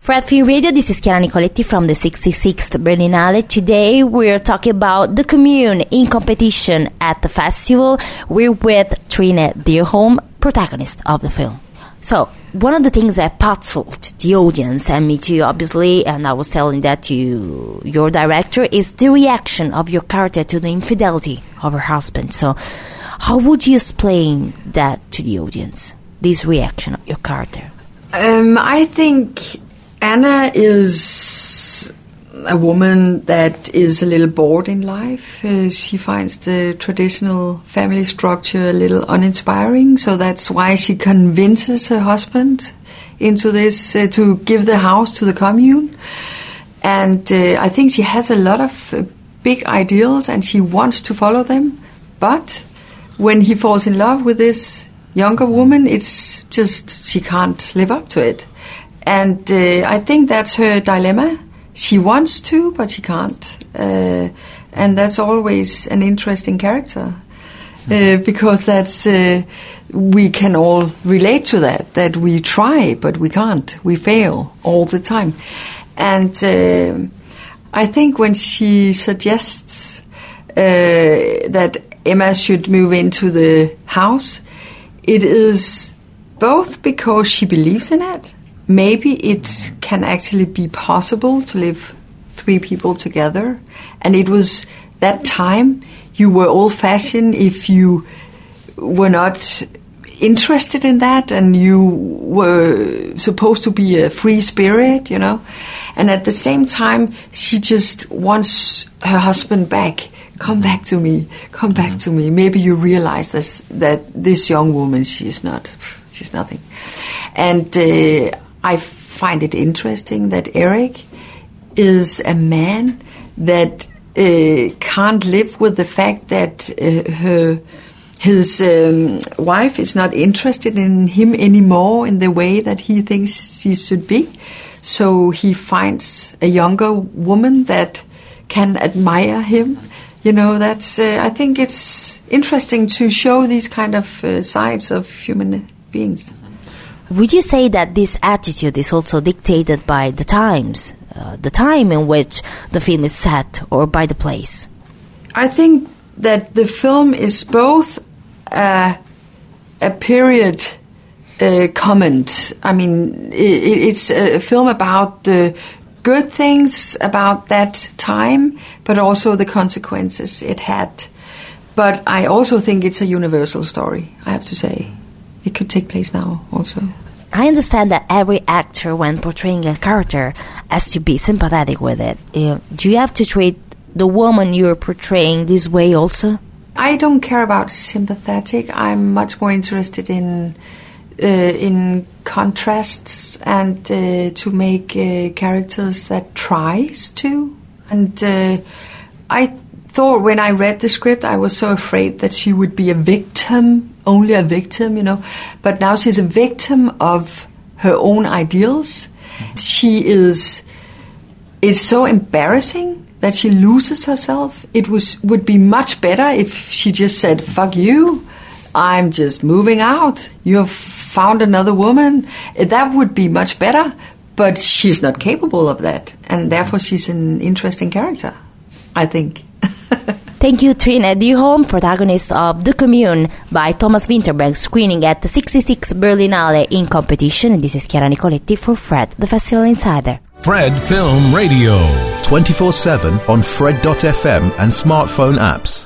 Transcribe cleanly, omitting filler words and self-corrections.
Fred Film Radio, this is Chiara Nicoletti from the 66th Berlinale. Today we're talking about The Commune in competition at the festival. We're with Trine Dyrholm, protagonist of the film. So, one of the things that puzzled the audience, and me too, obviously, and I was telling that to your director, is the reaction of your character to the infidelity of her husband. So, how would you explain that to the audience, this reaction of your character? I think Anna is a woman that is a little bored in life. She finds the traditional family structure a little uninspiring, so that's why she convinces her husband into this, to give the house to the commune. And I think she has a lot of big ideals and she wants to follow them, but when he falls in love with this younger woman, it's just she can't live up to it. And I think that's her dilemma. She wants to, but she can't. And that's always an interesting character. Because that's we can all relate to that we try, but we can't. We fail all the time. And I think when she suggests that Emma should move into the house, it is both because she believes in it. Maybe it can actually be possible to live three people together. And it was that time you were old-fashioned if you were not interested in that and you were supposed to be a free spirit, you know. And at the same time, she just wants her husband back. Come back to me. Come back to me. Maybe you realize that this young woman, she's nothing. And I find it interesting that Eric is a man that can't live with the fact that his wife is not interested in him anymore in the way that he thinks she should be. So he finds a younger woman that can admire him. You know, that's. I think it's interesting to show these kind of sides of human beings. Would you say that this attitude is also dictated by the times, the time in which the film is set, or by the place? I think that the film is both a period comment. I mean, it's a film about the good things about that time, but also the consequences it had. But I also think it's a universal story, I have to say. It could take place now also. I understand that every actor, when portraying a character, has to be sympathetic with it. Do you have to treat the woman you're portraying this way also? I don't care about sympathetic. I'm much more interested in contrasts and to make characters that tries to. And I thought when I read the script, I was so afraid that she would be a victim, only a victim, you know. But now she's a victim of her own ideals. It's so embarrassing that she loses herself. It would be much better if she just said, fuck you, I'm just moving out. You've found another woman. That would be much better. But she's not capable of that. And therefore she's an interesting character, I think. Thank you, Trine Dyrholm, protagonist of The Commune by Thomas Vinterberg, screening at the 66th Berlinale in competition. And this is Chiara Nicoletti for Fred, the Festival Insider. Fred Film Radio. 24/7 on Fred.fm and smartphone apps.